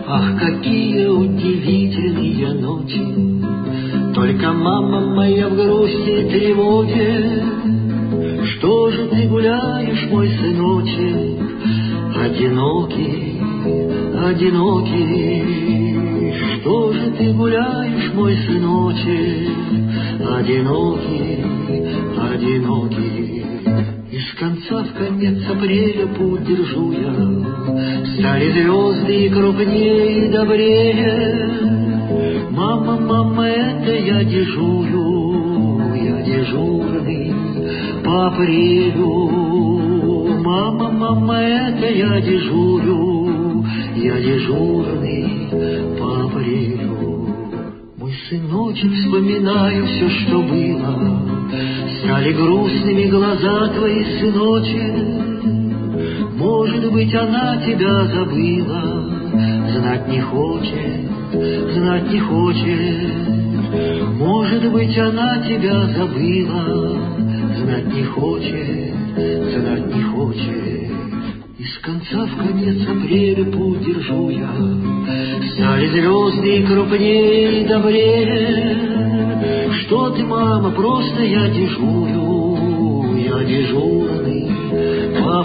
Ах, какие удивительные ночи! Только мама моя в грусти и тревоге. Что же ты гуляешь, мой сыночек, одинокий, одинокий? Что же ты гуляешь, мой сыночек, одинокий, одинокий? Из конца в конец апреля путь держу я, стали звезды и крупнее, и добрее. Мама, мама, это я дежурю, я дежурный по апрелю. Мама, мама, это я дежурю, я дежурный по апрелю. Мой сыночек, вспоминаю все, что было, стали грустными глаза твои, сыночек. Может быть, она тебя забыла, знать не хочет, знать не хочет. Может быть, она тебя забыла, знать не хочет, знать не хочет. Из конца в конец апреля путь держу я, стали звезды и крупнее, и добрее. Что ты, мама, просто я дежурю, я дежурный по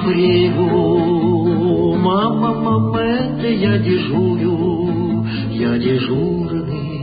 апрелю. Мама, мама, это я дежурю, я дежурный